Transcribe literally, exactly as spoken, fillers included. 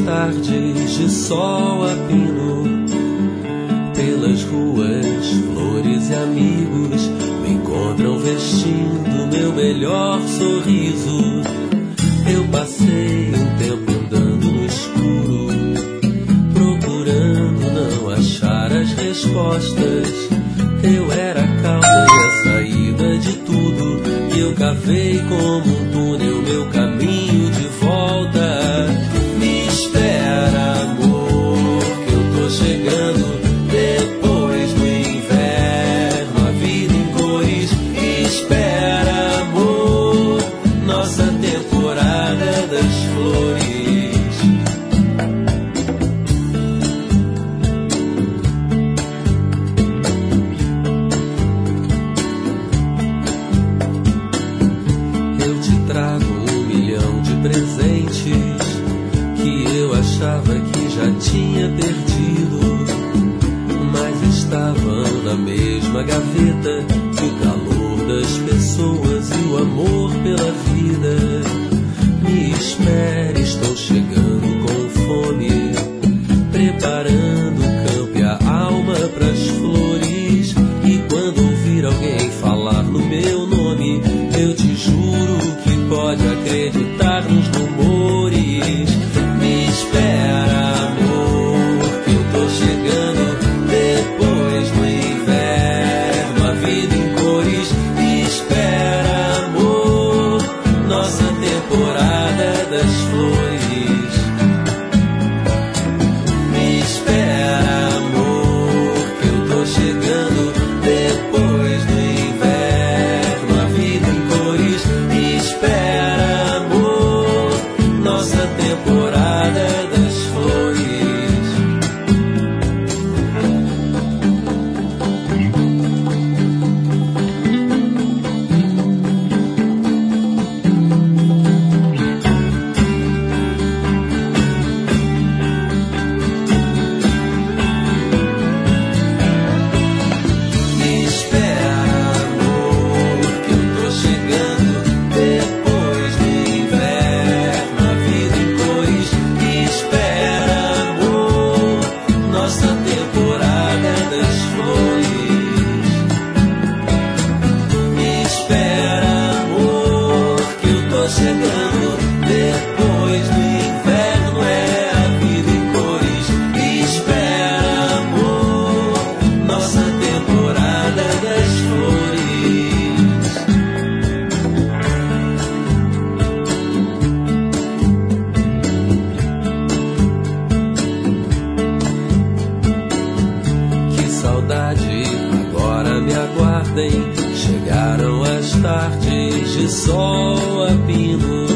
tardes de sol a pino, pelas ruas, flores e amigos me encontram vestindo meu melhor sorriso. Eu passei um tempo andando no escuro, procurando não achar as respostas. Eu era a causa e a saída de tudo, e eu cavei como um túnel meu caminho de volta. Me espera, amor, que eu tô chegando. Depois do inverno, a vida em cores. Espera, amor, nossa temporada das flores. Eu te trago um milhão de presentes que eu achava que já tinha perdido, mas estavam na mesma gaveta. O calor das pessoas e o amor pela vida. Me espere, estou chegando com fome, preparando o campo e a alma pras flores. E quando ouvir alguém falar no meu nome, eu te juro que pode acreditar nos rumores. Me espera, amor, que eu tô chegando. Depois do inverno, a vida em cores. Espera, amor, nossa temporada das flores. Me espera, amor, que eu tô chegando. Depois do inverno, a vida em cores. Espera, amor, nossa temporada das flores. Me espera, amor, que eu tô chegando. Depois do inverno, a vida em cores. Espera, amor, nossa temporada das flores. Me espera, amor, que eu tô chegando. Depois do inverno é a vida em cores. Espera, amor, nossa temporada das flores. Que saudade, agora me aguardem. Chegaram as tardes de sol a pino,